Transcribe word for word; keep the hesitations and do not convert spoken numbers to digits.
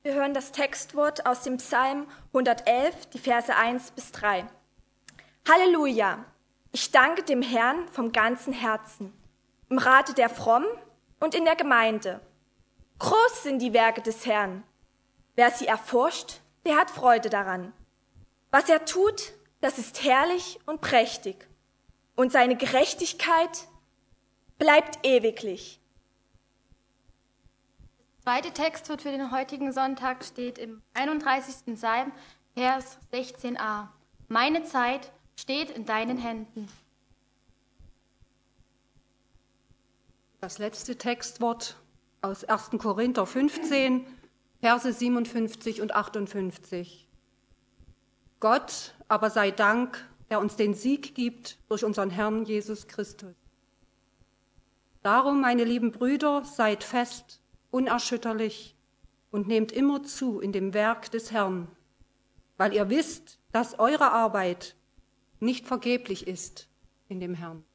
Wir hören das Textwort aus dem Psalm hundertelf, die Verse eins bis drei. Halleluja! Ich danke dem Herrn vom ganzen Herzen, im Rate der Frommen und in der Gemeinde. Groß sind die Werke des Herrn. Wer sie erforscht, der hat Freude daran. Was er tut, das ist herrlich und prächtig. Und seine Gerechtigkeit bleibt ewiglich. Das zweite Textwort für den heutigen Sonntag steht im einunddreißigsten Psalm, Vers sechzehn a. Meine Zeit steht in deinen Händen. Das letzte Textwort aus ersten Korinther fünfzehn, Verse siebenundfünfzig und achtundfünfzig. Gott aber sei Dank, der uns den Sieg gibt durch unseren Herrn Jesus Christus. Darum, meine lieben Brüder, seid fest, unerschütterlich und nehmt immer zu in dem Werk des Herrn, weil ihr wisst, dass eure Arbeit nicht vergeblich ist in dem Herrn.